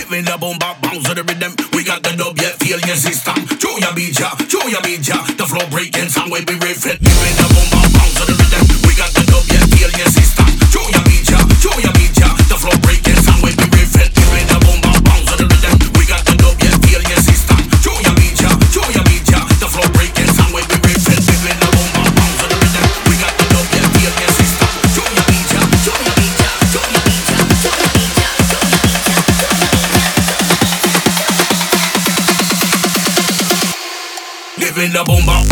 Giving the boom bap bounce to the rhythm. We got the dub, yeah, feel your system. Show your beat, ya, show your beat, ya. The flow breaking sound will be riffing. Giving the boom bap bounce to the rhythm. We got the dub, yeah, feel your system. Show your beat, ya, show your beat, ya. The flow breaking sound will be riffing. Giving the boom bap bounce to the rhythm. We got the dub, yeah, feel your system. Show your beat, ya, show your beat, ya. The flow breaking sound will be riffing. Giving the boom bap bounce to the rhythm. We got the dub, yeah, feel your system. Show your beat, ya, show your beat, ya. Show your beat, ya, show your beat, ya. Giving the boom bap.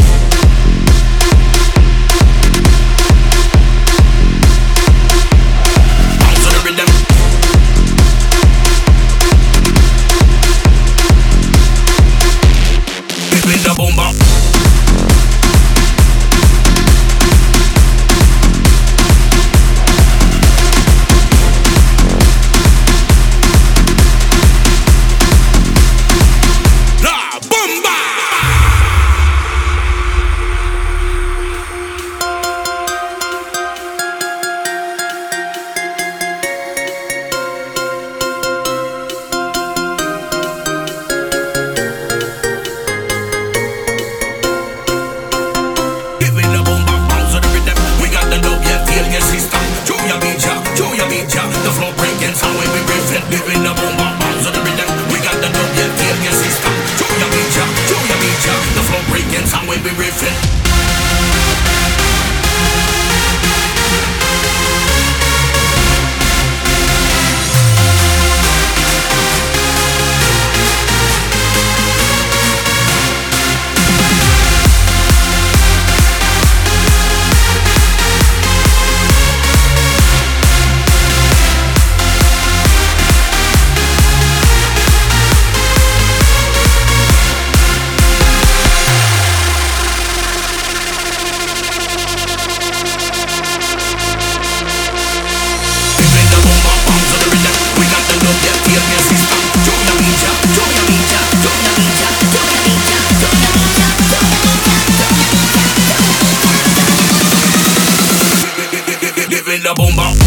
The boom bap.